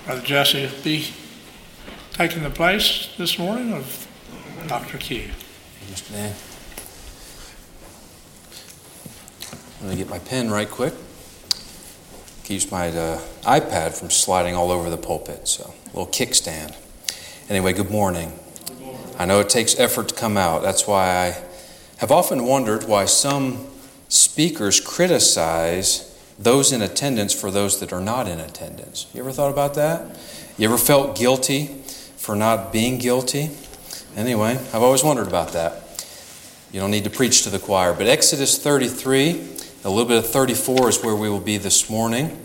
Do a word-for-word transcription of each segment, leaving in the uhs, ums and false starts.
Brother Jesse will be taking the place this morning of Doctor Q. Mister Dan. Let me get my pen right quick. Keeps my uh, iPad from sliding all over the pulpit, so a little kickstand. Anyway, good morning. Good morning. I know it takes effort to come out. That's why I have often wondered why some speakers criticize those in attendance for those that are not in attendance. You ever thought about that? You ever felt guilty for not being guilty? Anyway, I've always wondered about that. You don't need to preach to the choir. But Exodus thirty-three, a little bit of thirty-four is where we will be this morning.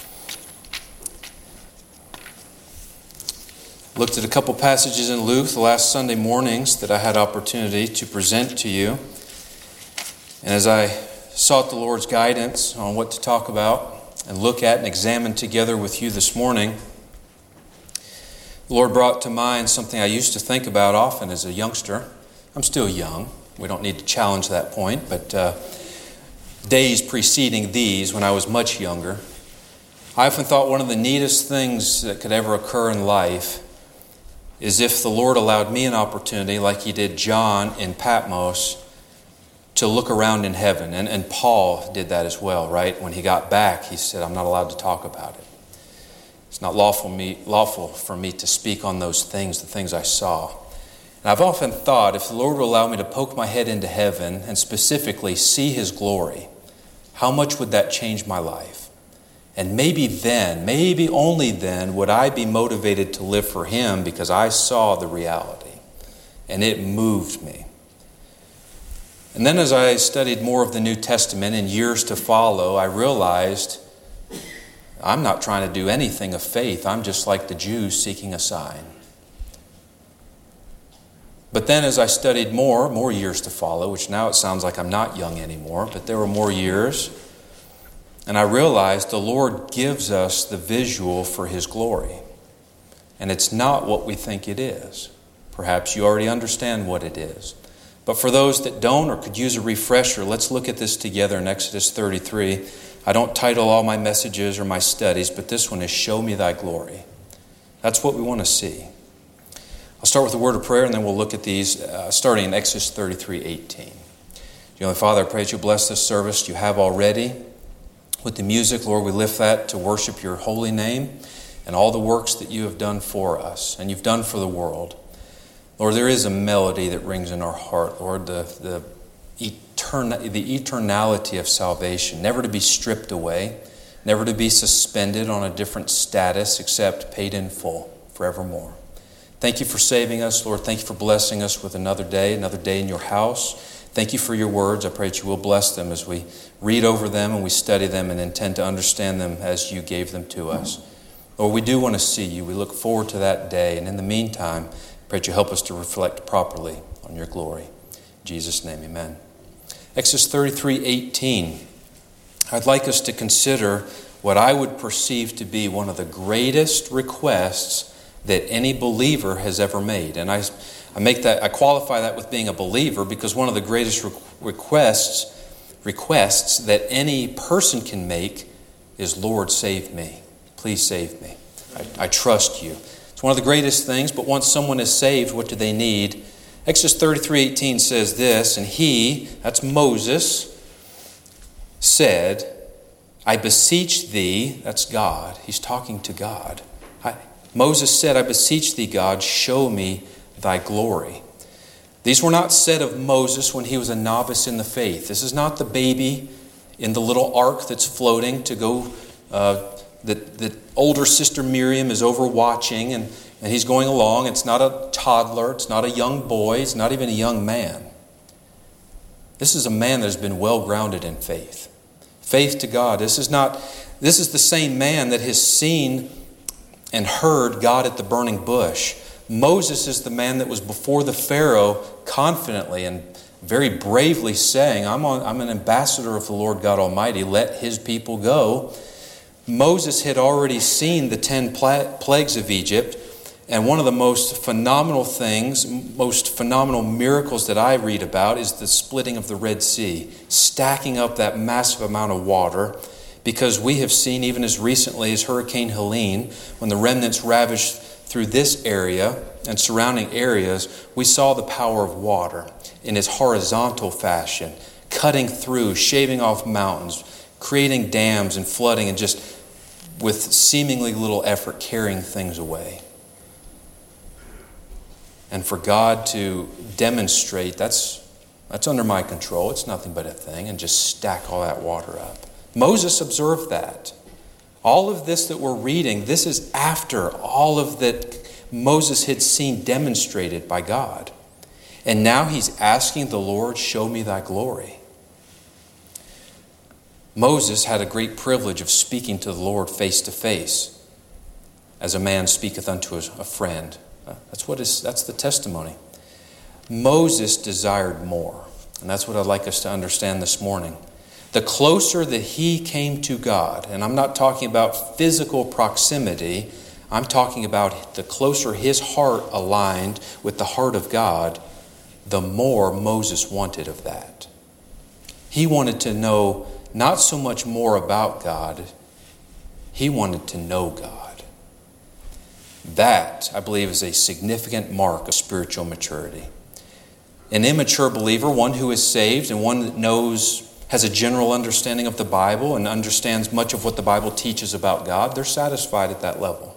Looked at a couple passages in Luke the last Sunday mornings that I had opportunity to present to you. And as I sought the Lord's guidance on what to talk about and look at and examine together with you this morning, the Lord brought to mind something I used to think about often as a youngster. I'm still young. We don't need to challenge that point, but uh, days preceding these, when I was much younger, I often thought one of the neatest things that could ever occur in life is if the Lord allowed me an opportunity, like He did John in Patmos, to look around in heaven. And, and Paul did that as well, right? When he got back, he said, I'm not allowed to talk about it. It's not lawful, me, lawful for me to speak on those things, the things I saw. And I've often thought, if the Lord would allow me to poke my head into heaven and specifically see His glory, how much would that change my life? And maybe then, maybe only then, would I be motivated to live for Him because I saw the reality and it moved me. And then as I studied more of the New Testament in years to follow, I realized I'm not trying to do anything of faith. I'm just like the Jews seeking a sign. But then as I studied more, more years to follow, which now it sounds like I'm not young anymore, but there were more years, and I realized the Lord gives us the visual for His glory. And it's not what we think it is. Perhaps you already understand what it is. But for those that don't or could use a refresher, let's look at this together in Exodus thirty-three. I don't title all my messages or my studies, but this one is Show Me Thy Glory. That's what we want to see. I'll start with a word of prayer and then we'll look at these uh, starting in Exodus thirty-three eighteen. Dear Father, I pray that You bless this service You have already. With the music, Lord, we lift that to worship Your holy name and all the works that You have done for us and You've done for the world. Lord, there is a melody that rings in our heart, Lord, the, the, etern- the eternality of salvation, never to be stripped away, never to be suspended on a different status except paid in full forevermore. Thank You for saving us, Lord. Thank You for blessing us with another day, another day in Your house. Thank You for Your words. I pray that You will bless them as we read over them and we study them and intend to understand them as You gave them to us. Lord, we do want to see You. We look forward to that day. And in the meantime, pray that You help us to reflect properly on Your glory. In Jesus' name, amen. Exodus thirty-three eighteen. I'd like us to consider what I would perceive to be one of the greatest requests that any believer has ever made. And I, I make that I qualify that with being a believer because one of the greatest re- requests requests that any person can make is, Lord, save me. Please save me. I, I trust You. It's one of the greatest things, but once someone is saved, what do they need? Exodus thirty-three eighteen says this, and he, that's Moses, said, I beseech thee, that's God. He's talking to God. I, Moses said, I beseech thee, God, show me Thy glory. These were not said of Moses when he was a novice in the faith. This is not the baby in the little ark that's floating to go, uh, that, that older sister Miriam is over watching and, and he's going along. It's not a toddler. It's not a young boy. It's not even a young man. This is a man that has been well grounded in faith. Faith to God. This is not, this is the same man that has seen and heard God at the burning bush. Moses is the man that was before the Pharaoh confidently and very bravely saying, I'm, on, I'm an ambassador of the Lord God Almighty. Let His people go. Moses had already seen the ten pla- plagues of Egypt. And one of the most phenomenal things, most phenomenal miracles that I read about is the splitting of the Red Sea, stacking up that massive amount of water, Because we have seen, even as recently as Hurricane Helene, when the remnants ravaged through this area and surrounding areas, we saw the power of water in its horizontal fashion, cutting through, shaving off mountains, creating dams and flooding, and just with seemingly little effort carrying things away. And for God to demonstrate, that's, that's under my control, it's nothing but a thing, and just stack all that water up. Moses observed that. All of this that we're reading, this is after all of that Moses had seen demonstrated by God. And now he's asking the Lord, show me thy glory. Moses had a great privilege of speaking to the Lord face to face, as a man speaketh unto a friend. That's what is, that's the testimony. Moses desired more. And that's what I'd like us to understand this morning. The closer that he came to God, and I'm not talking about physical proximity, I'm talking about the closer his heart aligned with the heart of God, the more Moses wanted of that. He wanted to know not so much more about God, he wanted to know God. That, I believe, is a significant mark of spiritual maturity. An immature believer, one who is saved and one that knows, has a general understanding of the Bible and understands much of what the Bible teaches about God, they're satisfied at that level.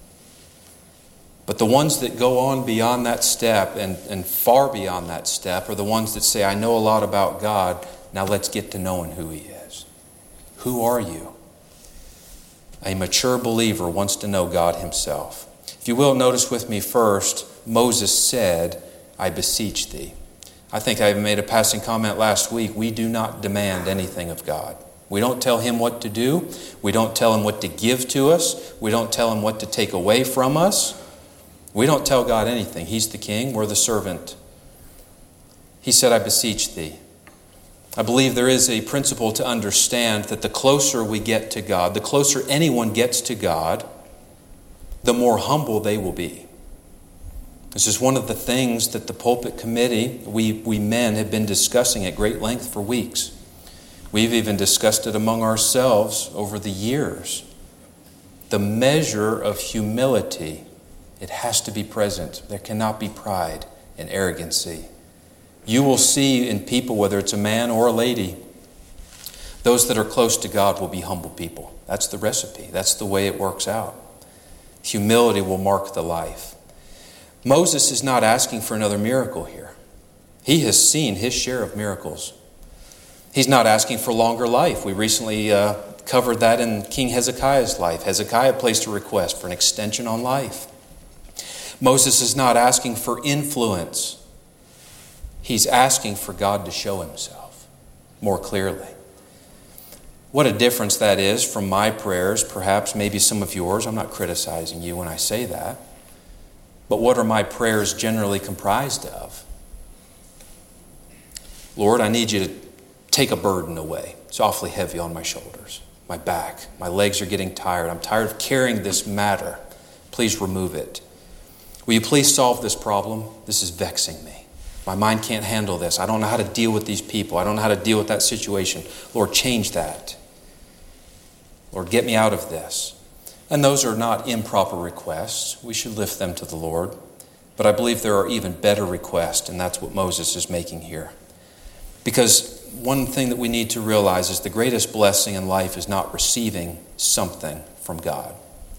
But the ones that go on beyond that step and, and far beyond that step are the ones that say, I know a lot about God, now let's get to knowing who He is. Who are you? A mature believer wants to know God Himself. If you will, notice with me first, Moses said, I beseech thee. I think I made a passing comment last week. We do not demand anything of God. We don't tell Him what to do. We don't tell Him what to give to us. We don't tell Him what to take away from us. We don't tell God anything. He's the king. We're the servant. He said, I beseech thee. I believe there is a principle to understand that the closer we get to God, the closer anyone gets to God, the more humble they will be. This is one of the things that the pulpit committee, we, we men, have been discussing at great length for weeks. We've even discussed it among ourselves over the years. The measure of humility, it has to be present. There cannot be pride and arrogancy. You will see in people, whether it's a man or a lady, those that are close to God will be humble people. That's the recipe. That's the way it works out. Humility will mark the life. Moses is not asking for another miracle here. He has seen his share of miracles. He's not asking for longer life. We recently uh, covered that in King Hezekiah's life. Hezekiah placed a request for an extension on life. Moses is not asking for influence. He's asking for God to show Himself more clearly. What a difference that is from my prayers, perhaps maybe some of yours. I'm not criticizing you when I say that. But what are my prayers generally comprised of? Lord, I need you to take a burden away. It's awfully heavy on my shoulders, my back. My legs are getting tired. I'm tired of carrying this matter. Please remove it. Will you please solve this problem? This is vexing me. My mind can't handle this. I don't know how to deal with these people. I don't know how to deal with that situation. Lord, change that. Lord, get me out of this. And those are not improper requests. We should lift them to the Lord. But I believe there are even better requests, and that's what Moses is making here. Because one thing that we need to realize is the greatest blessing in life is not receiving something from God.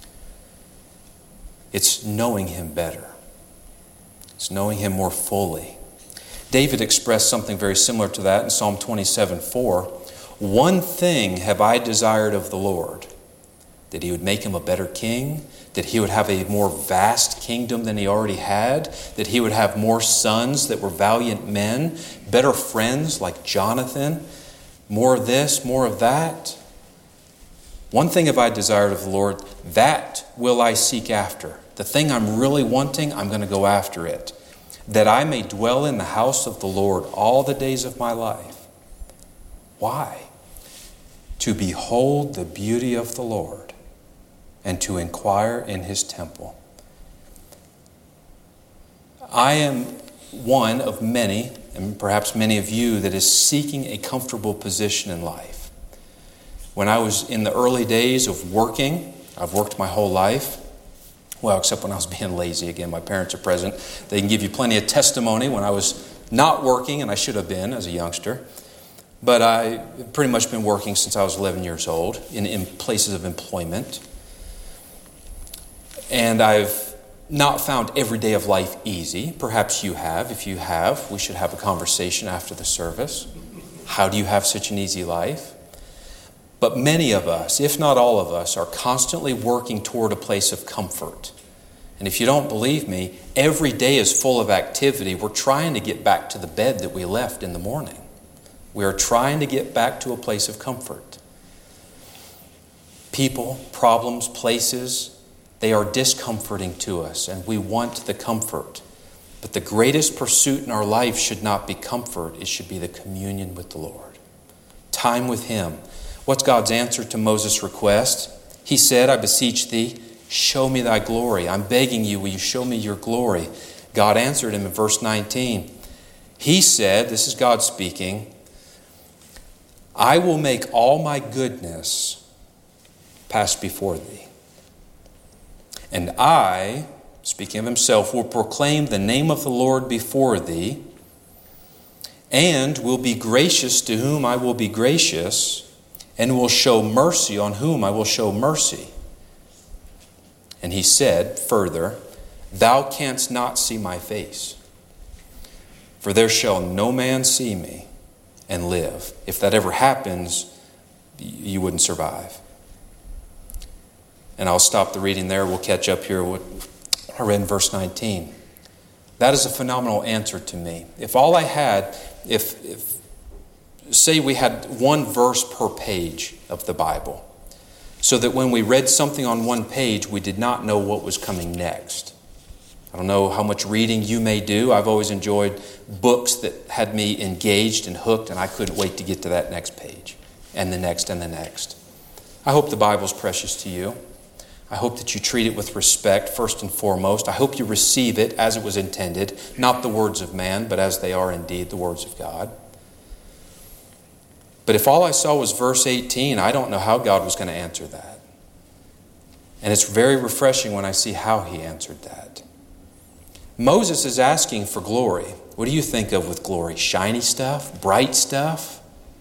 It's knowing Him better. It's knowing Him more fully. David expressed something very similar to that in Psalm twenty-seven four. One thing have I desired of the Lord, that He would make him a better king, that he would have a more vast kingdom than he already had, that he would have more sons that were valiant men, better friends like Jonathan, more of this, more of that. One thing have I desired of the Lord, that will I seek after. The thing I'm really wanting, I'm going to go after it, that I may dwell in the house of the Lord all the days of my life. Why? To behold the beauty of the Lord and to inquire in His temple. I am one of many, and perhaps many of you, that is seeking a comfortable position in life. When I was in the early days of working, I've worked my whole life. Well, except when I was being lazy. Again, my parents are present. They can give you plenty of testimony when I was not working, and I should have been as a youngster. But I've pretty much been working since I was eleven years old in, in places of employment. And I've not found every day of life easy. Perhaps you have. If you have, we should have a conversation after the service. How do you have such an easy life? But many of us, if not all of us, are constantly working toward a place of comfort. And if you don't believe me, every day is full of activity. We're trying to get back to the bed that we left in the morning. We are trying to get back to a place of comfort. People, problems, places, they are discomforting to us, and we want the comfort. But the greatest pursuit in our life should not be comfort. It should be the communion with the Lord. Time with Him. What's God's answer to Moses' request? He said, I beseech thee, show me thy glory. I'm begging you, will you show me your glory? God answered him in verse nineteen. He said, this is God speaking, I will make all my goodness pass before thee. And I, speaking of himself, will proclaim the name of the Lord before thee, and will be gracious to whom I will be gracious, and will show mercy on whom I will show mercy. And he said further, thou canst not see my face, for there shall no man see me and live. If that ever happens, you wouldn't survive. And I'll stop the reading there. We'll catch up here with what I read in verse nineteen. That is a phenomenal answer to me. If all I had, if, if say we had one verse per page of the Bible, so that when we read something on one page, we did not know what was coming next. I don't know how much reading you may do. I've always enjoyed books that had me engaged and hooked, and I couldn't wait to get to that next page, and the next, and the next. I hope the Bible's precious to you. I hope that you treat it with respect, first and foremost. I hope you receive it as it was intended, not the words of man, but as they are indeed the words of God. But if all I saw was verse eighteen, I don't know how God was going to answer that. And it's very refreshing when I see how He answered that. Moses is asking for glory. What do you think of with glory? Shiny stuff? Bright stuff?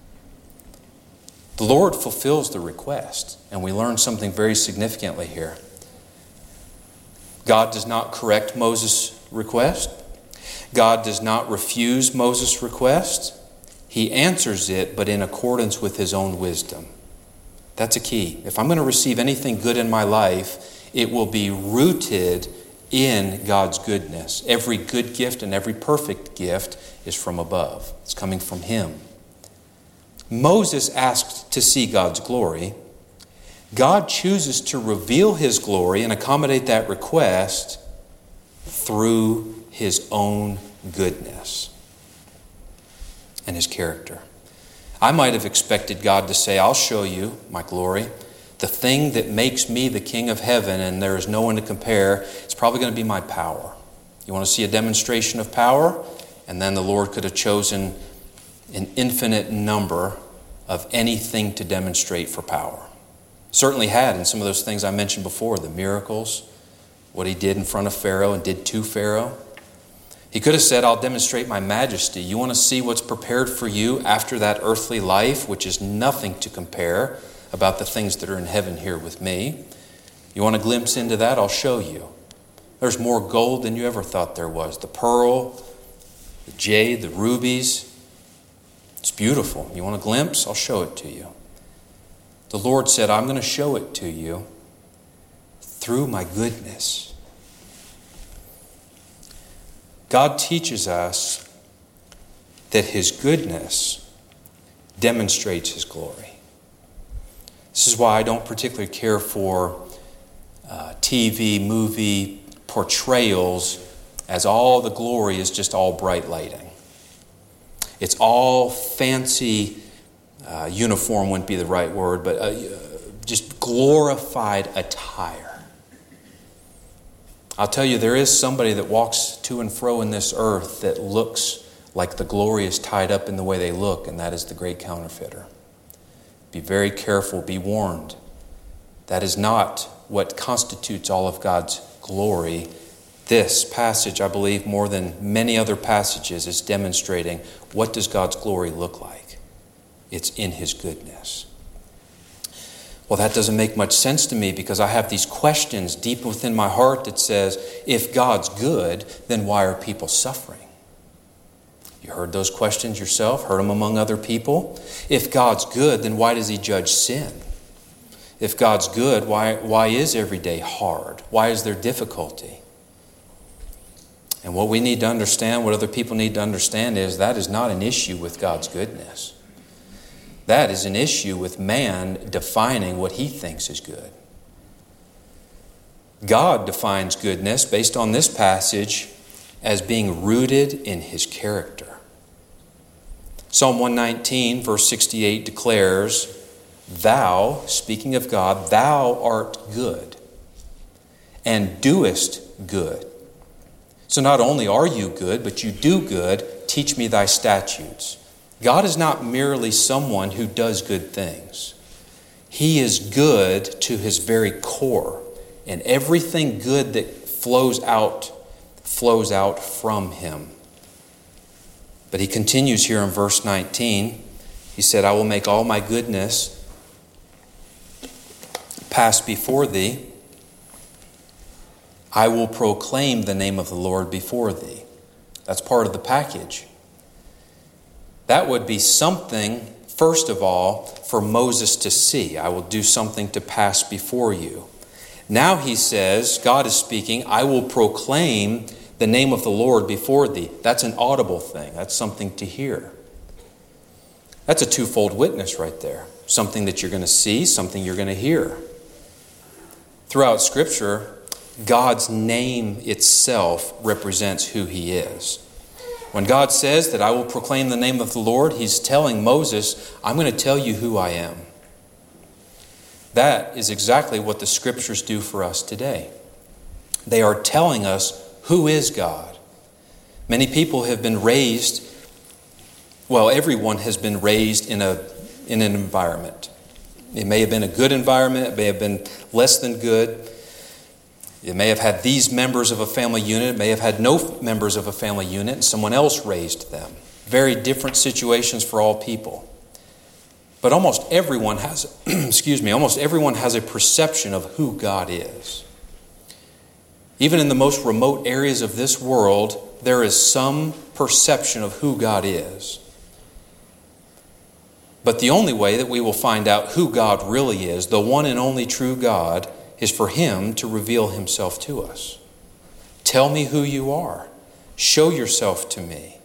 The Lord fulfills the request, and we learn something very significantly here. God does not correct Moses' request. God does not refuse Moses' request. He answers it, but in accordance with His own wisdom. That's a key. If I'm going to receive anything good in my life, it will be rooted in God's goodness. Every good gift and every perfect gift is from above. It's coming from Him. Moses asked to see God's glory. God chooses to reveal His glory and accommodate that request through His own goodness and His character. I might have expected God to say, I'll show you my glory. The thing that makes me the King of heaven and there is no one to compare, it's probably going to be my power. You want to see a demonstration of power? And then the Lord could have chosen an infinite number of anything to demonstrate for power. Certainly had in some of those things I mentioned before, the miracles, what He did in front of Pharaoh and did to Pharaoh. He could have said, I'll demonstrate my majesty. You want to see what's prepared for you after that earthly life, which is nothing to compare about the things that are in heaven here with me. You want a glimpse into that? I'll show you. There's more gold than you ever thought there was. The pearl, the jade, the rubies. It's beautiful. You want a glimpse? I'll show it to you. The Lord said, I'm going to show it to you through my goodness. God teaches us that His goodness demonstrates His glory. This is why I don't particularly care for uh, T V, movie portrayals as all the glory is just all bright lighting. It's all fancy, uh, uniform wouldn't be the right word, but uh, just glorified attire. I'll tell you, there is somebody that walks to and fro in this earth that looks like the glory is tied up in the way they look, and that is the great counterfeiter. Be very careful, be warned. That is not what constitutes all of God's glory. This passage, I believe, more than many other passages, is demonstrating what does God's glory look like. It's in His goodness. Well, that doesn't make much sense to me because I have these questions deep within my heart that says, if God's good, then why are people suffering? You heard those questions yourself, heard them among other people. If God's good, then why does He judge sin? If God's good, why, why is every day hard? Why is there difficulty? And what we need to understand, what other people need to understand is that is not an issue with God's goodness. That is an issue with man defining what he thinks is good. God defines goodness based on this passage as being rooted in His character. Psalm one nineteen, verse sixty-eight declares, Thou, speaking of God, Thou art good and doest good. So not only are you good, but you do good. Teach me thy statutes. God is not merely someone who does good things. He is good to His very core. And everything good that flows out, flows out from Him. But He continues here in verse nineteen. He said, I will make all my goodness pass before thee. I will proclaim the name of the Lord before thee. That's part of the package. That would be something, first of all, for Moses to see. I will do something to pass before you. Now he says, God is speaking, I will proclaim the name of the Lord before thee. That's an audible thing. That's something to hear. That's a twofold witness right there. Something that you're going to see, something you're going to hear. Throughout Scripture, God's name itself represents who He is. When God says that I will proclaim the name of the Lord, He's telling Moses, I'm going to tell you who I am. That is exactly what the Scriptures do for us today. They are telling us who is God. Many people have been raised, well, everyone has been raised in a in an environment. It may have been a good environment, it may have been less than good. It may have had these members of a family unit, it may have had no members of a family unit, and someone else raised them. Very different situations for all people. But almost everyone has, excuse me, almost everyone has a perception of who God is. Even in the most remote areas of this world, there is some perception of who God is. But the only way that we will find out who God really is, the one and only true God, is for Him to reveal Himself to us. Tell me who you are. Show yourself to me.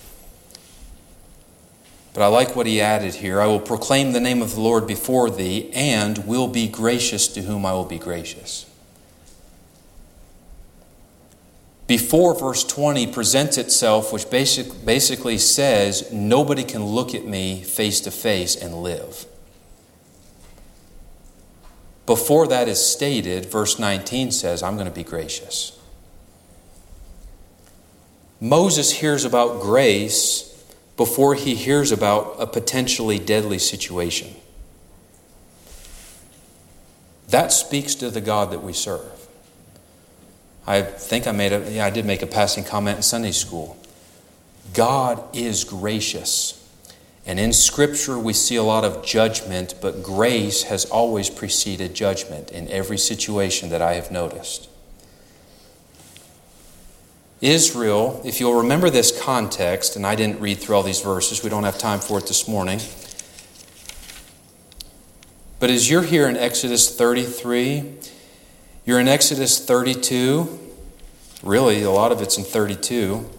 But I like what he added here. I will proclaim the name of the Lord before thee, and will be gracious to whom I will be gracious. Before verse twenty presents itself, which basic, basically says, nobody can look at me face to face and live. Before that is stated, verse nineteen says, I'm going to be gracious. Moses hears about grace before he hears about a potentially deadly situation. That speaks to the God that we serve. I think I made a, yeah, I did make a passing comment in Sunday school. God is gracious. And in Scripture we see a lot of judgment, but grace has always preceded judgment in every situation that I have noticed. Israel, if you'll remember this context, and I didn't read through all these verses, we don't have time for it this morning. But as you're here in Exodus thirty-three, you're in Exodus thirty-two, really a lot of it's in thirty-two,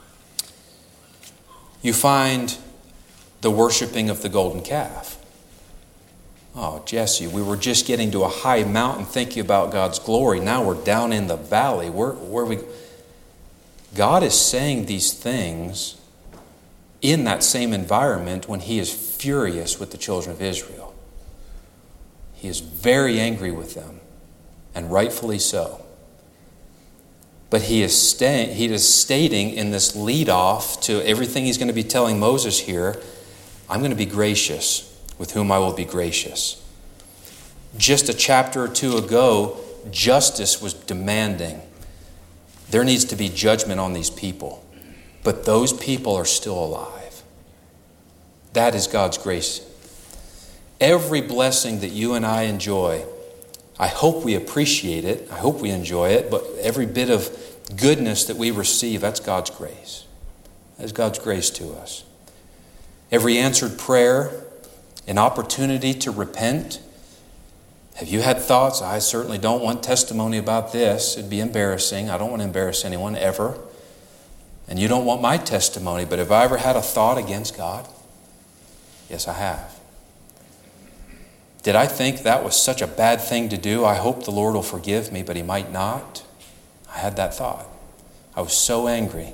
you find the worshiping of the golden calf. Oh, Jesse, we were just getting to a high mountain thinking about God's glory. Now we're down in the valley. Where, where we... God is saying these things in that same environment when He is furious with the children of Israel. He is very angry with them, and rightfully so. But he is, sta- he is stating in this lead-off to everything He's going to be telling Moses here, I'm going to be gracious. with whom I will be gracious. Just a chapter or two ago, justice was demanding. There needs to be judgment on these people. But those people are still alive. That is God's grace. Every blessing that you and I enjoy, I hope we appreciate it. I hope we enjoy it. But every bit of goodness that we receive, that's God's grace. That's God's grace to us. Every answered prayer, an opportunity to repent. Have you had thoughts? I certainly don't want testimony about this. It'd be embarrassing. I don't want to embarrass anyone ever. And you don't want my testimony, but have I ever had a thought against God? Yes, I have. Did I think that was such a bad thing to do? I hope the Lord will forgive me, but He might not. I had that thought. I was so angry.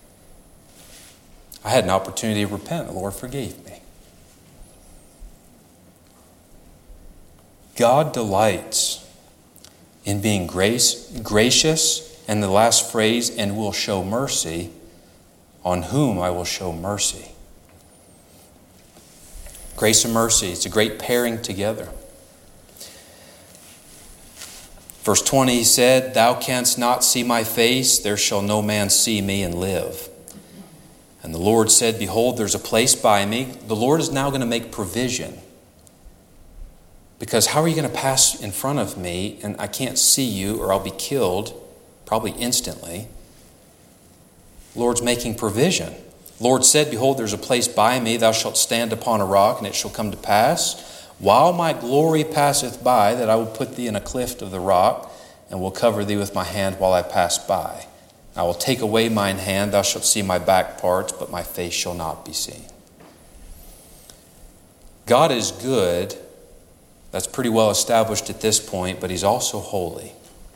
I had an opportunity to repent. The Lord forgave me. God delights in being grace, gracious, and the last phrase, and will show mercy, on whom I will show mercy. Grace and mercy, it's a great pairing together. Verse twenty, he said, Thou canst not see my face, there shall no man see me and live. And the Lord said, Behold, there's a place by me. The Lord is now going to make provision. Because how are you going to pass in front of me and I can't see you or I'll be killed, probably instantly? Lord's making provision. Lord said, Behold, there's a place by me, thou shalt stand upon a rock, and it shall come to pass, while my glory passeth by, that I will put thee in a cleft of the rock, and will cover thee with my hand while I pass by. I will take away mine hand, thou shalt see my back parts, but my face shall not be seen. God is good. That's pretty well established at this point, but He's also holy.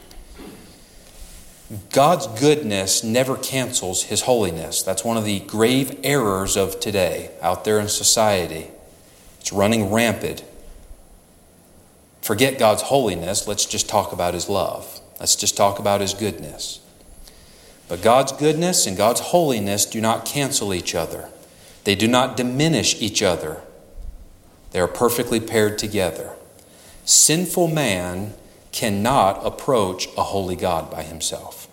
God's goodness never cancels His holiness. That's one of the grave errors of today out there in society. It's running rampant. Forget God's holiness. Let's just talk about His love. Let's just talk about His goodness. But God's goodness and God's holiness do not cancel each other. They do not diminish each other. They are perfectly paired together. Sinful man cannot approach a holy God by himself.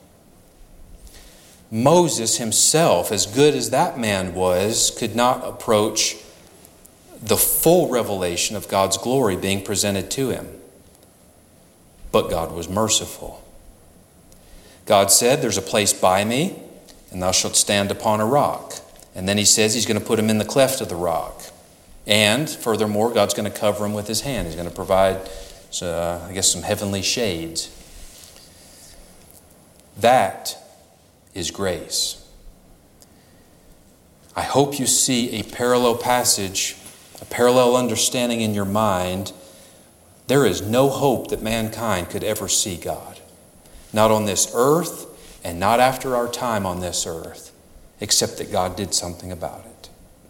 Moses himself, as good as that man was, could not approach the full revelation of God's glory being presented to him. But God was merciful. God said, There's a place by me, and thou shalt stand upon a rock. And then He says He's going to put him in the cleft of the rock. And furthermore, God's going to cover him with His hand. He's going to provide, uh, I guess, some heavenly shades. That is grace. I hope you see a parallel passage, a parallel understanding in your mind. There is no hope that mankind could ever see God. Not on this earth and not after our time on this earth, except that God did something about it.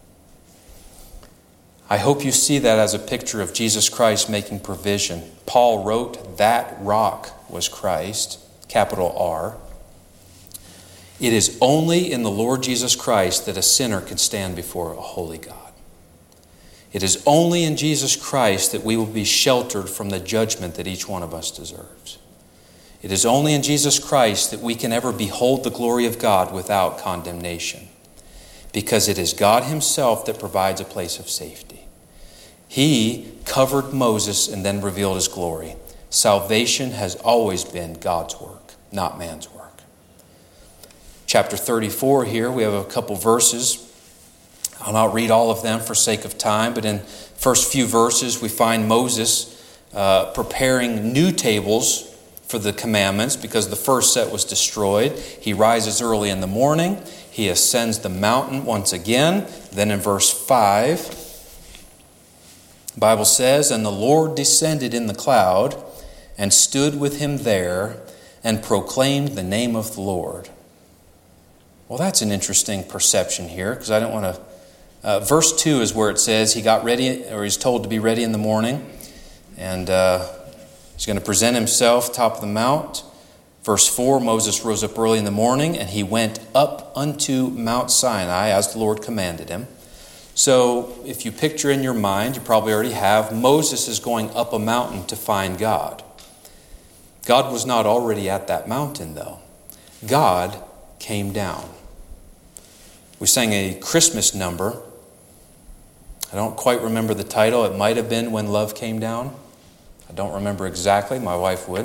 I hope you see that as a picture of Jesus Christ making provision. Paul wrote, that rock was Christ, capital R. It is only in the Lord Jesus Christ that a sinner can stand before a holy God. It is only in Jesus Christ that we will be sheltered from the judgment that each one of us deserves. It is only in Jesus Christ that we can ever behold the glory of God without condemnation. Because it is God Himself that provides a place of safety. He covered Moses and then revealed His glory. Salvation has always been God's work, not man's work. Chapter thirty-four here, we have a couple verses. I'll not read all of them for sake of time, but in the first few verses we find Moses uh, preparing new tables for the commandments because the first set was destroyed. He rises early in the morning. He ascends the mountain once again. Then in verse five, the Bible says, And the Lord descended in the cloud and stood with him there and proclaimed the name of the Lord. Well, that's an interesting perception here because I don't want to... Uh, verse two is where it says he got ready, or he's told to be ready in the morning. And uh, he's going to present himself top of the mount. Verse four, Moses rose up early in the morning, and he went up unto Mount Sinai, as the Lord commanded him. So if you picture in your mind, you probably already have, Moses is going up a mountain to find God. God was not already at that mountain, though. God came down. We sang a Christmas number. I don't quite remember the title. It might have been When Love Came Down. I don't remember exactly. My wife would.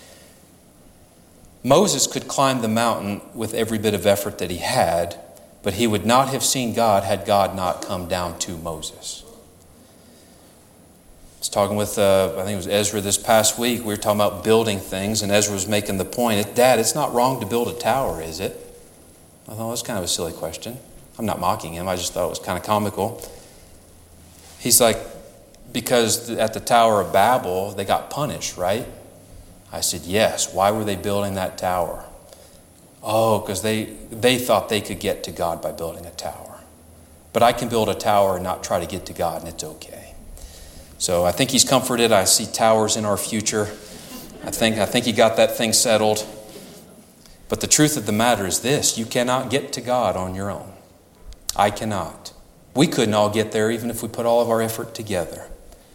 Moses could climb the mountain with every bit of effort that he had, but he would not have seen God had God not come down to Moses. I was talking with, uh, I think it was Ezra this past week. We were talking about building things, and Ezra was making the point, Dad, it's not wrong to build a tower, is it? I thought, well, that's kind of a silly question. I'm not mocking him. I just thought it was kind of comical. He's like, because at the Tower of Babel, they got punished, right? I said, yes. Why were they building that tower? Oh, because they, they thought they could get to God by building a tower. But I can build a tower and not try to get to God, and it's okay. So I think he's comforted. I see towers in our future. I think, I think he got that thing settled. But the truth of the matter is this. You cannot get to God on your own. I cannot. We couldn't all get there even if we put all of our effort together.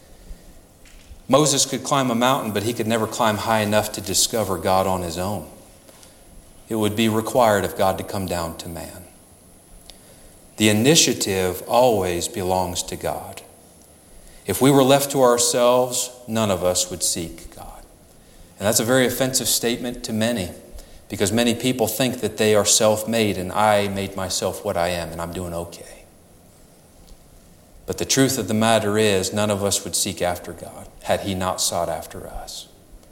Moses could climb a mountain, but he could never climb high enough to discover God on his own. It would be required of God to come down to man. The initiative always belongs to God. If we were left to ourselves, none of us would seek God. And that's a very offensive statement to many, because many people think that they are self-made and I made myself what I am and I'm doing okay. But the truth of the matter is, none of us would seek after God had he not sought after us.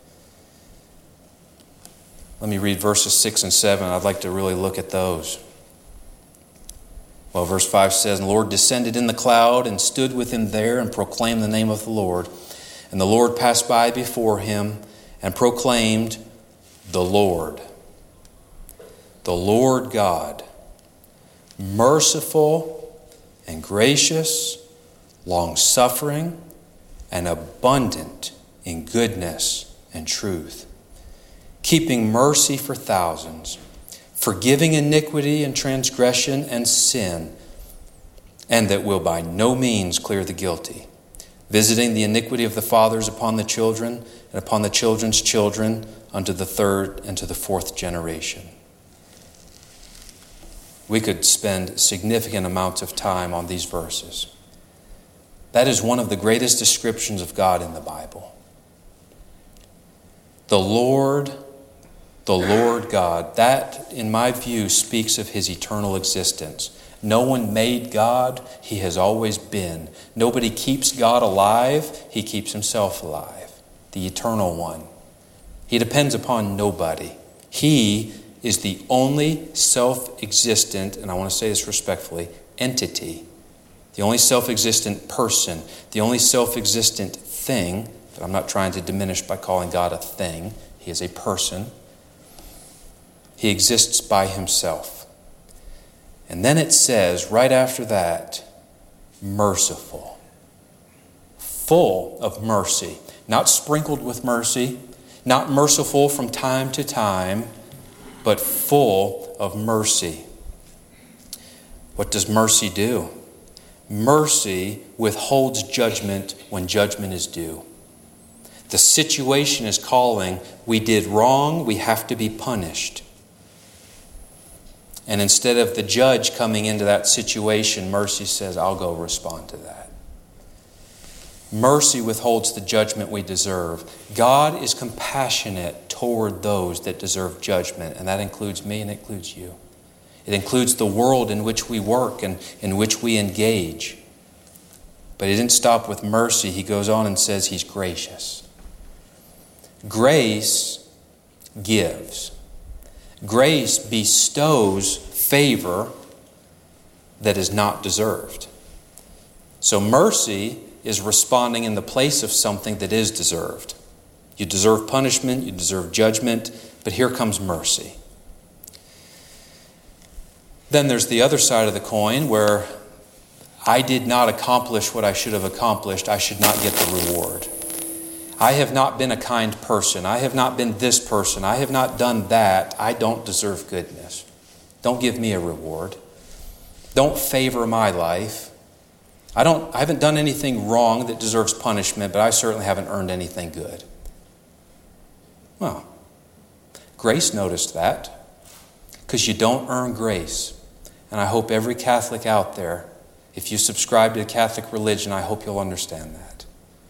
Let me read verses six and seven. I'd like to really look at those. Well, verse five says, "And the Lord descended in the cloud and stood with him there and proclaimed the name of the Lord. And the Lord passed by before him and proclaimed, the Lord, the Lord God, merciful and gracious, long-suffering, and abundant in goodness and truth, keeping mercy for thousands, forgiving iniquity and transgression and sin, and that will by no means clear the guilty, visiting the iniquity of the fathers upon the children and upon the children's children unto the third and to the fourth generation." We could spend significant amounts of time on these verses. That is one of the greatest descriptions of God in the Bible. The Lord, the Lord God, that, in my view, speaks of his eternal existence. No one made God. He has always been. Nobody keeps God alive. He keeps himself alive. The eternal one. He depends upon nobody. He is the only self-existent, and I want to say this respectfully, entity. The only self-existent person. The only self-existent thing. But I'm not trying to diminish by calling God a thing. He is a person. He exists by himself. And then it says, right after that, merciful. Full of mercy. Not sprinkled with mercy. Not merciful from time to time, but full of mercy. What does mercy do? Mercy withholds judgment when judgment is due. The situation is calling, we did wrong, we have to be punished. And instead of the judge coming into that situation, mercy says, I'll go respond to that. Mercy withholds the judgment we deserve. God is compassionate toward those that deserve judgment, and that includes me and it includes you. It includes the world in which we work and in which we engage. But he didn't stop with mercy. He goes on and says he's gracious. Grace gives. Grace bestows favor that is not deserved. So mercy is responding in the place of something that is deserved. You deserve punishment, you deserve judgment, but here comes mercy. Then there's the other side of the coin where I did not accomplish what I should have accomplished. I should not get the reward. I have not been a kind person. I have not been this person. I have not done that. I don't deserve goodness. Don't give me a reward. Don't favor my life. I don't I haven't done anything wrong that deserves punishment, but I certainly haven't earned anything good. Well, Grace noticed that, because you don't earn grace. And I hope every Catholic out there, if you subscribe to the Catholic religion, I hope you'll understand that.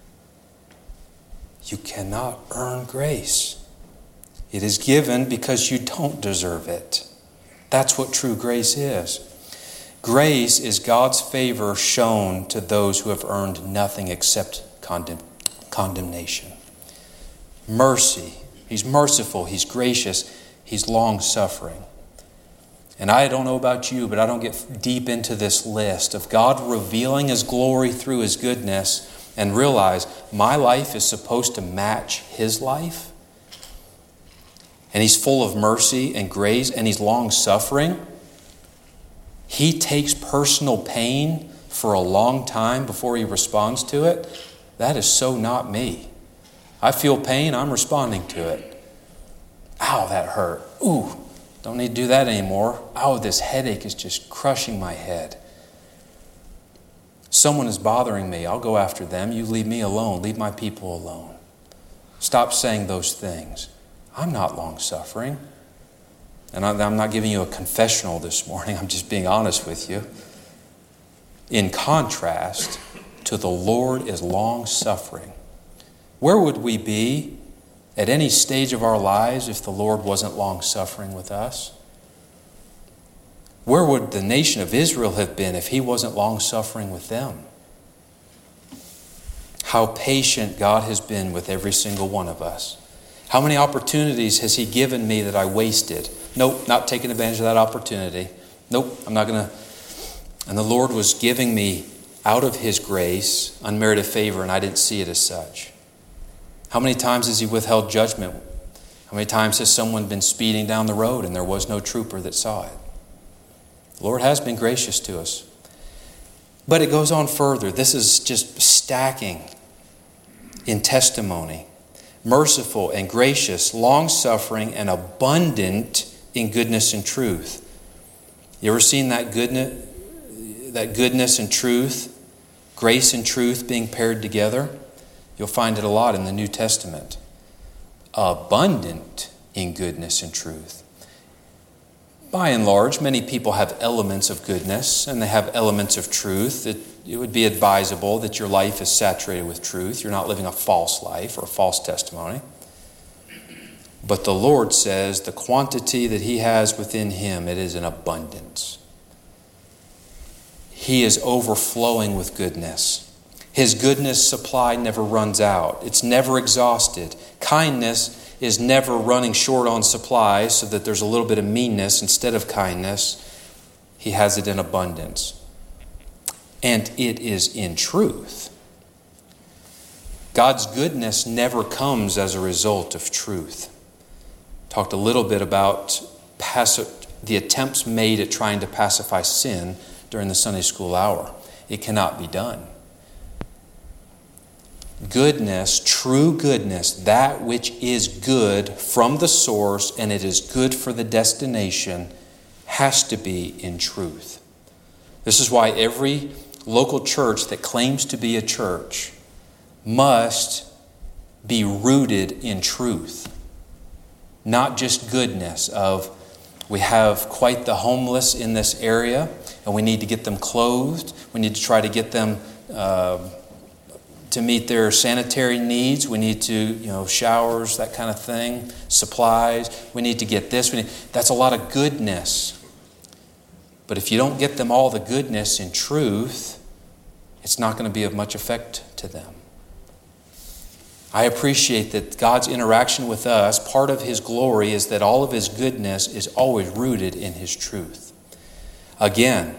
You cannot earn grace. It is given because you don't deserve it. That's what true grace is. Grace is God's favor shown to those who have earned nothing except condemn- condemnation. Mercy. He's merciful. He's gracious. He's long-suffering. And I don't know about you, but I don't get deep into this list of God revealing His glory through His goodness and realize my life is supposed to match His life. And He's full of mercy and grace, and He's long-suffering. He takes personal pain for a long time before He responds to it. That is so not me. I feel pain, I'm responding to it. Ow, that hurt. Ooh, don't need to do that anymore. Oh, this headache is just crushing my head. Someone is bothering me. I'll go after them. You leave me alone. Leave my people alone. Stop saying those things. I'm not long-suffering. And I'm not giving you a confessional this morning. I'm just being honest with you. In contrast to the Lord is long-suffering. Where would we be at any stage of our lives if the Lord wasn't long-suffering with us? Where would the nation of Israel have been if He wasn't long-suffering with them? How patient God has been with every single one of us. How many opportunities has He given me that I wasted? Nope, not taking advantage of that opportunity. Nope, I'm not going to. And the Lord was giving me out of His grace unmerited favor, and I didn't see it as such. How many times has He withheld judgment? How many times has someone been speeding down the road and there was no trooper that saw it? The Lord has been gracious to us. But it goes on further. This is just stacking in testimony. Merciful and gracious, long-suffering and abundant in goodness and truth. You ever seen that goodness, that goodness and truth, grace and truth being paired together? You'll find it a lot in the New Testament. Abundant in goodness and truth. By and large, many people have elements of goodness and they have elements of truth. It, it would be advisable that your life is saturated with truth. You're not living a false life or a false testimony. But the Lord says the quantity that He has within Him, it is an abundance. He is overflowing with goodness. His goodness supply never runs out. It's never exhausted. Kindness is never running short on supply so that there's a little bit of meanness instead of kindness. He has it in abundance. And it is in truth. God's goodness never comes as a result of truth. Talked a little bit about paci- the attempts made at trying to pacify sin during the Sunday school hour. It cannot be done. Goodness, true goodness, that which is good from the source and it is good for the destination, has to be in truth. This is why every local church that claims to be a church must be rooted in truth. Not just goodness of, we have quite the homeless in this area and we need to get them clothed. We need to try to get them uh, to meet their sanitary needs. We need to, you know, showers, that kind of thing, supplies. We need to get this. We need, that's a lot of goodness. But if you don't get them all the goodness in truth, it's not going to be of much effect to them. I appreciate that God's interaction with us, part of His glory is that all of His goodness is always rooted in His truth. Again,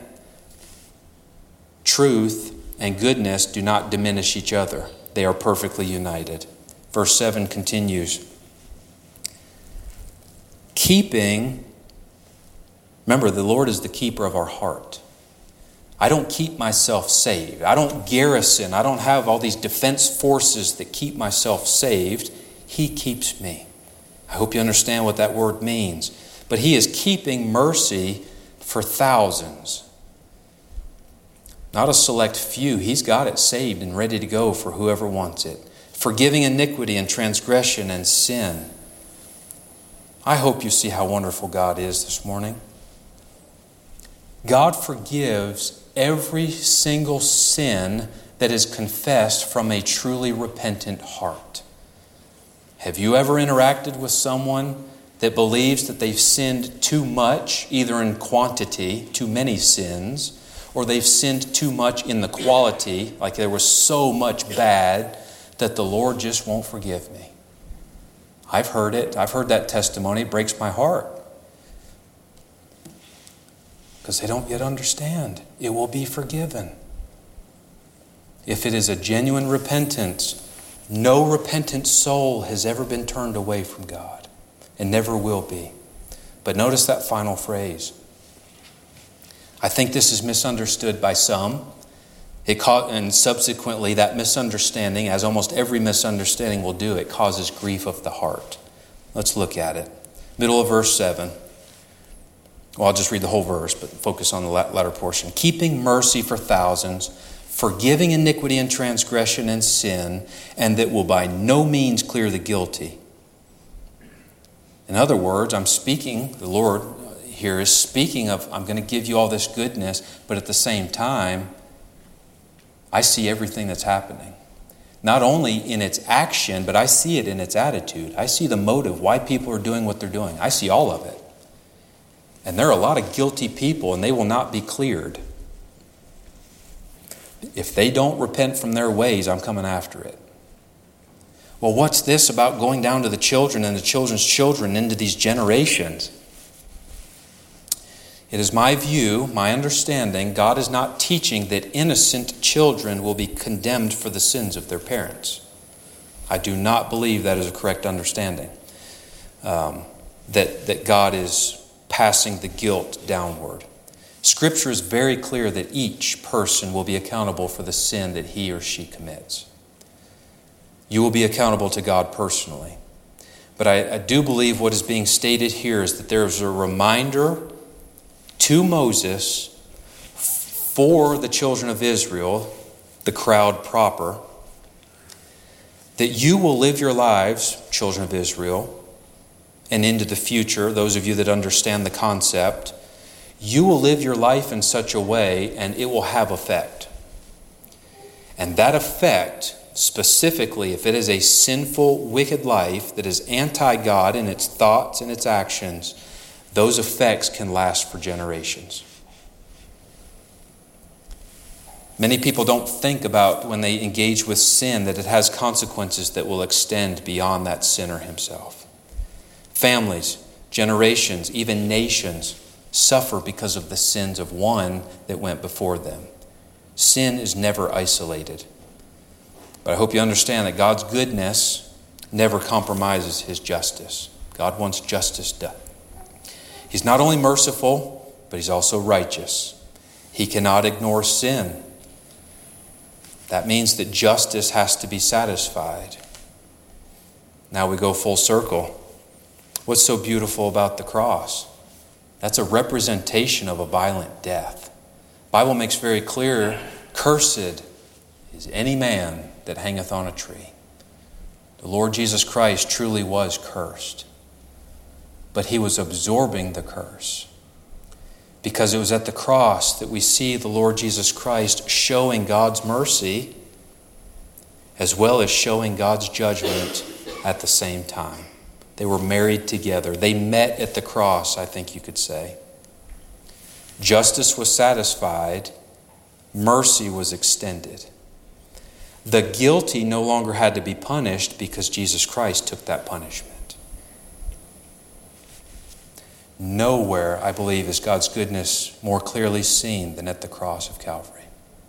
truth and goodness do not diminish each other. They are perfectly united. Verse seven continues. Keeping, remember, the Lord is the keeper of our heart. I don't keep myself saved. I don't garrison. I don't have all these defense forces that keep myself saved. He keeps me. I hope you understand what that word means. But He is keeping mercy for thousands. Not a select few. He's got it saved and ready to go for whoever wants it. Forgiving iniquity and transgression and sin. I hope you see how wonderful God is this morning. God forgives every single sin that is confessed from a truly repentant heart. Have you ever interacted with someone that believes that they've sinned too much, either in quantity, too many sins, or they've sinned too much in the quality, like there was so much bad that the Lord just won't forgive me? I've heard it. I've heard that testimony. It breaks my heart. Because they don't yet understand. It will be forgiven. If it is a genuine repentance, no repentant soul has ever been turned away from God, and never will be. But notice that final phrase. I think this is misunderstood by some. It ca- and subsequently, that misunderstanding, as almost every misunderstanding will do, it causes grief of the heart. Let's look at it. Middle of verse seven. Well, I'll just read the whole verse, but focus on the latter portion. Keeping mercy for thousands, forgiving iniquity and transgression and sin, and that will by no means clear the guilty. In other words, I'm speaking, the Lord here is speaking of, I'm going to give you all this goodness, but at the same time, I see everything that's happening. Not only in its action, but I see it in its attitude. I see the motive, why people are doing what they're doing. I see all of it. And there are a lot of guilty people, and they will not be cleared. If they don't repent from their ways, I'm coming after it. Well, what's this about going down to the children and the children's children into these generations? It is my view, my understanding, God is not teaching that innocent children will be condemned for the sins of their parents. I do not believe that is a correct understanding. Um, that, that God is passing the guilt downward. Scripture is very clear that each person will be accountable for the sin that he or she commits. You will be accountable to God personally. But I, I do believe what is being stated here is that there is a reminder to Moses for the children of Israel, the crowd proper, that you will live your lives, children of Israel, and into the future, those of you that understand the concept, you will live your life in such a way and it will have effect. And that effect, specifically if it is a sinful, wicked life that is anti-God in its thoughts and its actions, those effects can last for generations. Many people don't think about when they engage with sin that it has consequences that will extend beyond that sinner himself. Families, generations, even nations suffer because of the sins of one that went before them. Sin is never isolated. But I hope you understand that God's goodness never compromises his justice. God wants justice done. He's not only merciful, but he's also righteous. He cannot ignore sin. That means that justice has to be satisfied. Now we go full circle. What's so beautiful about the cross? That's a representation of a violent death. The Bible makes very clear, cursed is any man that hangeth on a tree. The Lord Jesus Christ truly was cursed. But he was absorbing the curse. Because it was at the cross that we see the Lord Jesus Christ showing God's mercy as well as showing God's judgment at the same time. They were married together. They met at the cross, I think you could say. Justice was satisfied. Mercy was extended. The guilty no longer had to be punished because Jesus Christ took that punishment. Nowhere, I believe, is God's goodness more clearly seen than at the cross of Calvary.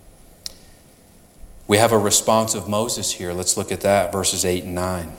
We have a response of Moses here. Let's look at that, verses eight and nine.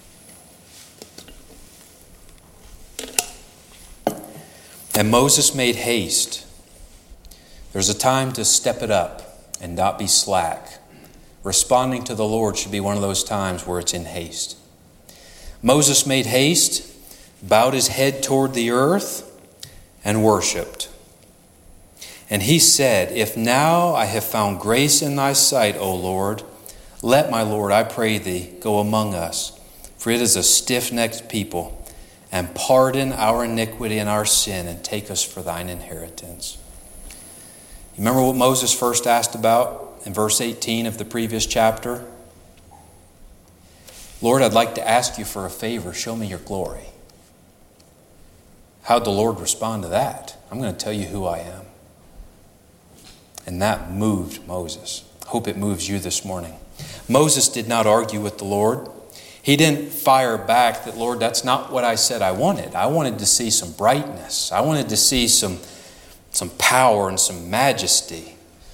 And Moses made haste. There's a time to step it up and not be slack. Responding to the Lord should be one of those times where it's in haste. Moses made haste, bowed his head toward the earth, and worshipped. And he said, If now I have found grace in thy sight, O Lord, let my Lord, I pray thee, go among us, for it is a stiff-necked people, and pardon our iniquity and our sin, and take us for thine inheritance. You remember what Moses first asked about in verse eighteen of the previous chapter? Lord, I'd like to ask you for a favor. Show me your glory. How'd the Lord respond to that? I'm going to tell you who I am. And that moved Moses. I hope it moves you this morning. Moses did not argue with the Lord. He didn't fire back that, Lord, that's not what I said I wanted. I wanted to see some brightness. I wanted to see some, some power and some majesty.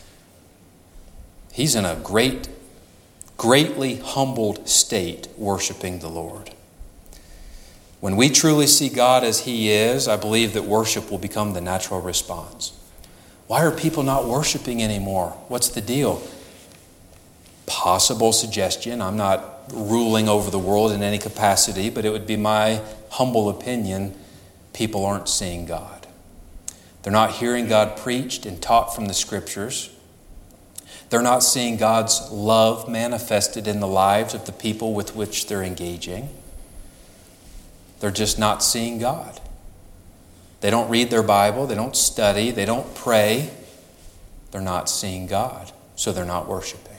He's in a great, greatly humbled state worshiping the Lord. When we truly see God as He is, I believe that worship will become the natural response. Why are people not worshiping anymore? What's the deal? Possible suggestion. I'm not ruling over the world in any capacity, but it would be my humble opinion, people aren't seeing God. They're not hearing God preached and taught from the Scriptures. They're not seeing God's love manifested in the lives of the people with which they're engaging. They're just not seeing God. They don't read their Bible. They don't study. They don't pray. They're not seeing God, so they're not worshiping.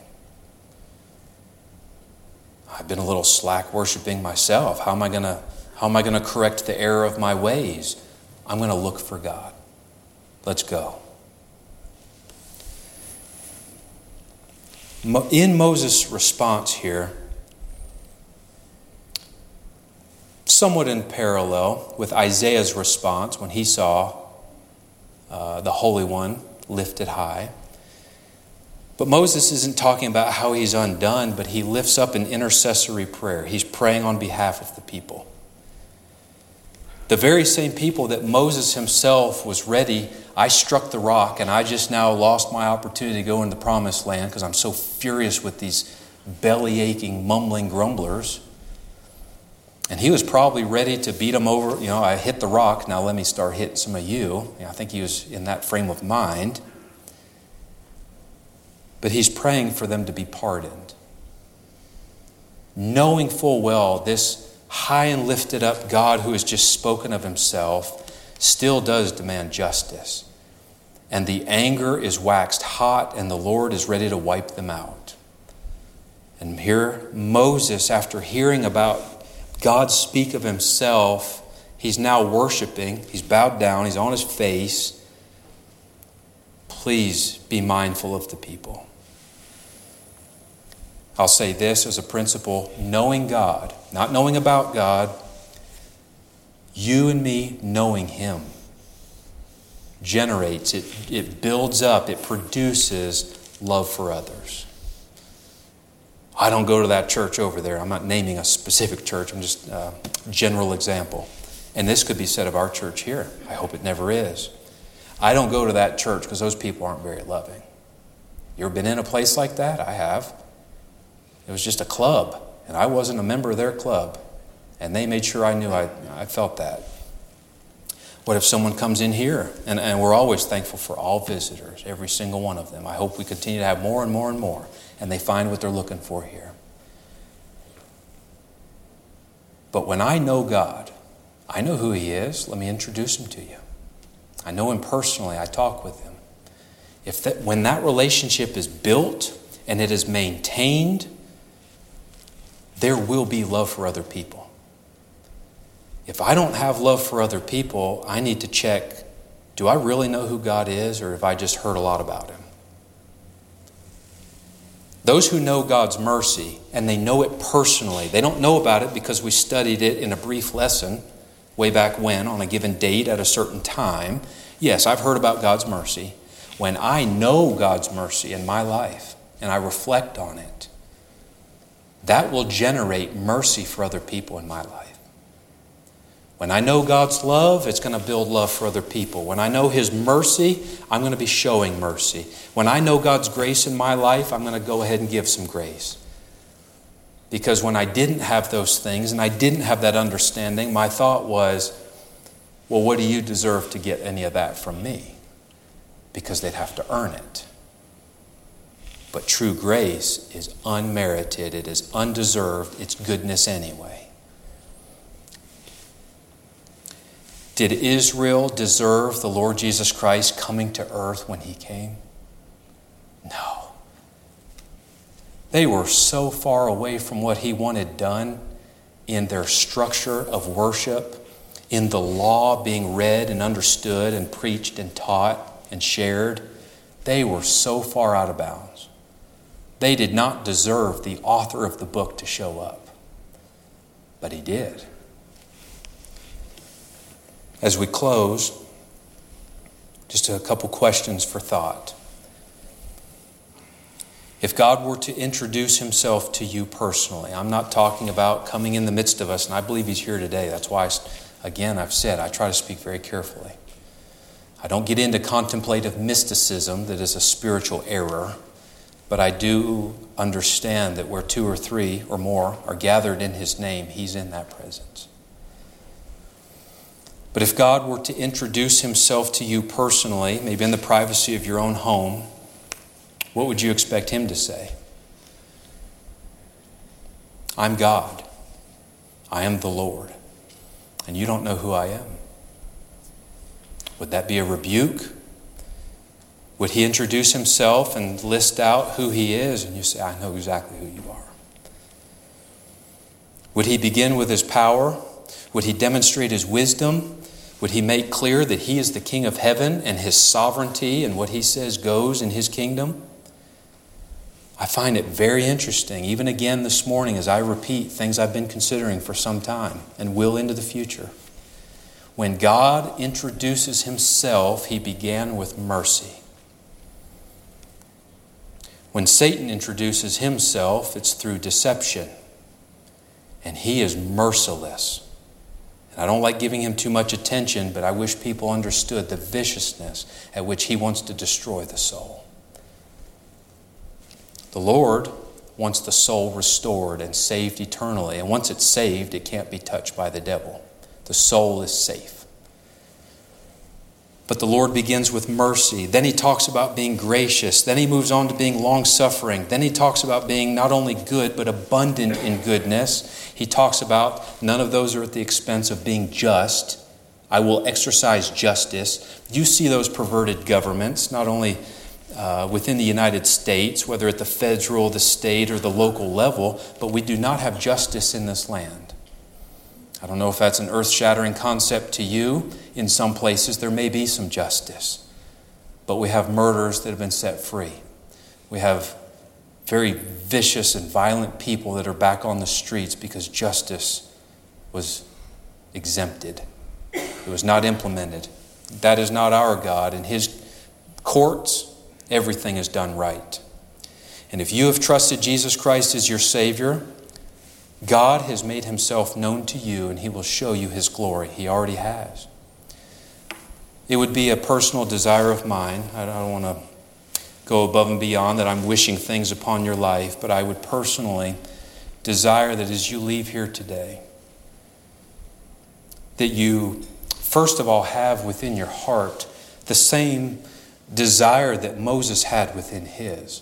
I've been a little slack worshiping myself. How am I going to how am I going to correct the error of my ways? I'm going to look for God. Let's go. In Moses' response here, somewhat in parallel with Isaiah's response when he saw uh, the Holy One lifted high. But Moses isn't talking about how he's undone, but he lifts up an intercessory prayer. He's praying on behalf of the people. The very same people that Moses himself was ready, I struck the rock and I just now lost my opportunity to go into the promised land because I'm so furious with these belly-aching, mumbling grumblers. And he was probably ready to beat them over. You know, I hit the rock, now let me start hitting some of you. you know, I think he was in that frame of mind. But he's praying for them to be pardoned. Knowing full well this high and lifted up God who has just spoken of himself still does demand justice. And the anger is waxed hot and the Lord is ready to wipe them out. And here Moses, after hearing about God speak of himself, he's now worshiping. He's bowed down. He's on his face. Please be mindful of the people. I'll say this as a principle, knowing God, not knowing about God, you and me knowing Him generates, it, it builds up, it produces love for others. I don't go to that church over there. I'm not naming a specific church. I'm just a general example. And this could be said of our church here. I hope it never is. I don't go to that church because those people aren't very loving. You ever been in a place like that? I have. It was just a club, and I wasn't a member of their club. And they made sure I knew I, I felt that. What if someone comes in here? And, and we're always thankful for all visitors, every single one of them. I hope we continue to have more and more and more, and they find what they're looking for here. But when I know God, I know who He is. Let me introduce Him to you. I know Him personally. I talk with Him. If that, when that relationship is built and it is maintained, there will be love for other people. If I don't have love for other people, I need to check, do I really know who God is, or have I just heard a lot about Him? Those who know God's mercy, and they know it personally, they don't know about it because we studied it in a brief lesson way back when, on a given date at a certain time. Yes, I've heard about God's mercy. When I know God's mercy in my life, and I reflect on it, that will generate mercy for other people in my life. When I know God's love, it's going to build love for other people. When I know His mercy, I'm going to be showing mercy. When I know God's grace in my life, I'm going to go ahead and give some grace. Because when I didn't have those things and I didn't have that understanding, my thought was, well, what do you deserve to get any of that from me? because they'd have to earn it. But true grace is unmerited. It is undeserved. It's goodness anyway. Did Israel deserve the Lord Jesus Christ coming to earth when he came? No. They were so far away from what he wanted done in their structure of worship, in the law being read and understood and preached and taught and shared. They were so far out of bounds. They did not deserve the author of the book to show up. But he did. As we close, just a couple questions for thought. If God were to introduce himself to you personally, I'm not talking about coming in the midst of us, and I believe he's here today. That's why, again, I've said I try to speak very carefully. I don't get into contemplative mysticism that is a spiritual error, but I do understand that where two or three or more are gathered in his name, he's in that presence. But if God were to introduce himself to you personally, maybe in the privacy of your own home, what would you expect him to say? I'm God. I am the Lord. And you don't know who I am. Would that be a rebuke? Would he introduce himself and list out who he is? And you say, I know exactly who you are. Would he begin with his power? Would he demonstrate his wisdom? Would he make clear that he is the King of heaven and his sovereignty and what he says goes in his kingdom? I find it very interesting, even again this morning as I repeat things I've been considering for some time and will into the future. When God introduces himself, he began with mercy. When Satan introduces himself, it's through deception. And he is merciless. And I don't like giving him too much attention, but I wish people understood the viciousness at which he wants to destroy the soul. The Lord wants the soul restored and saved eternally. And once it's saved, it can't be touched by the devil. The soul is safe. But the Lord begins with mercy. Then he talks about being gracious. Then he moves on to being long-suffering. Then he talks about being not only good, but abundant in goodness. He talks about none of those are at the expense of being just. I will exercise justice. You see those perverted governments, not only uh, within the United States, whether at the federal, the state, or the local level, but we do not have justice in this land. I don't know if that's an earth-shattering concept to you. In some places there may be some justice. But we have murderers that have been set free. We have very vicious and violent people that are back on the streets because justice was exempted. It was not implemented. That is not our God. In his courts, everything is done right. And if you have trusted Jesus Christ as your Savior, God has made himself known to you and he will show you his glory. He already has. It would be a personal desire of mine. I don't want to go above and beyond that I'm wishing things upon your life, but I would personally desire that as you leave here today, that you first of all have within your heart the same desire that Moses had within his.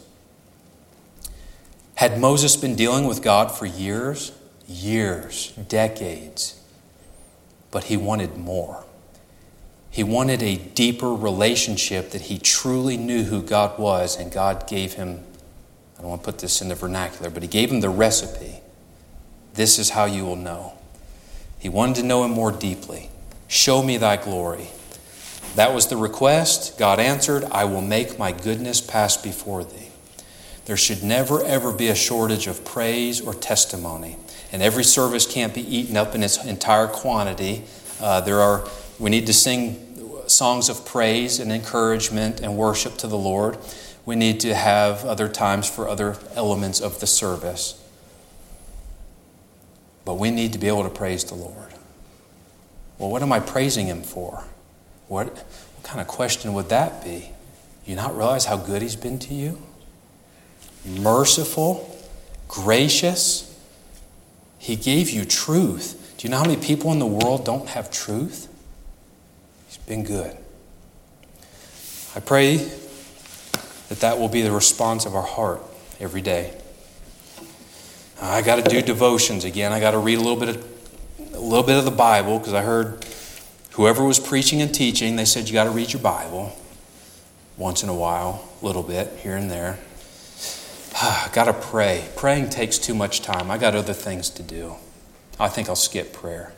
Had Moses been dealing with God for years, years, decades, but he wanted more. He wanted a deeper relationship that he truly knew who God was, and God gave him, I don't want to put this in the vernacular, but he gave him the recipe. This is how you will know. He wanted to know him more deeply. Show me thy glory. That was the request. God answered, I will make my goodness pass before thee. There should never, ever be a shortage of praise or testimony. And every service can't be eaten up in its entire quantity. Uh, there are, we need to sing songs of praise and encouragement and worship to the Lord. We need to have other times for other elements of the service. But we need to be able to praise the Lord. Well, what am I praising him for? What, what kind of question would that be? You not realize how good he's been to you? Merciful, gracious. He gave you truth. Do you know how many people in the world don't have truth? He's been good. I pray that that will be the response of our heart every day. I got to do devotions again. I got to read a little bit of a little bit of the Bible, because I heard whoever was preaching and teaching, they said you got to read your Bible once in a while, a little bit here and there. I got to pray. Praying takes too much time. I got other things to do. I think I'll skip prayer.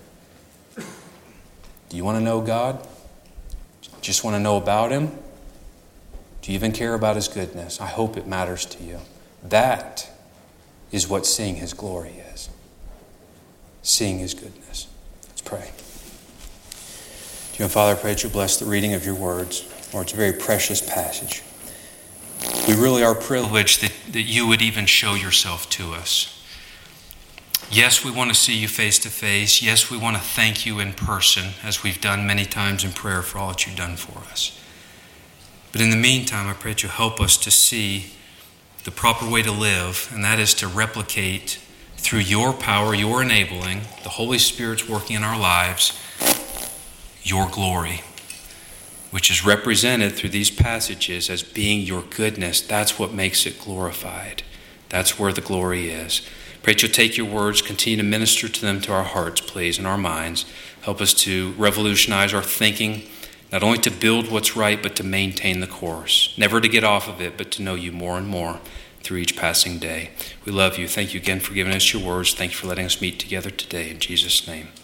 Do you want to know God? Just want to know about Him? Do you even care about His goodness? I hope it matters to you. That is what seeing His glory is. Seeing His goodness. Let's pray. Dear Father, I pray that you bless the reading of your words. Lord, it's a very precious passage. We really are privileged that, that you would even show yourself to us. Yes, we want to see you face to face. Yes, we want to thank you in person, as we've done many times in prayer for all that you've done for us. But in the meantime, I pray that you help us to see the proper way to live, and that is to replicate through your power, your enabling, the Holy Spirit's working in our lives, your glory, which is represented through these passages as being your goodness. That's what makes it glorified. That's where the glory is. Pray that you'll take your words, continue to minister to them to our hearts, please, and our minds. Help us to revolutionize our thinking, not only to build what's right, but to maintain the course. Never to get off of it, but to know you more and more through each passing day. We love you. Thank you again for giving us your words. Thank you for letting us meet together today. In Jesus' name.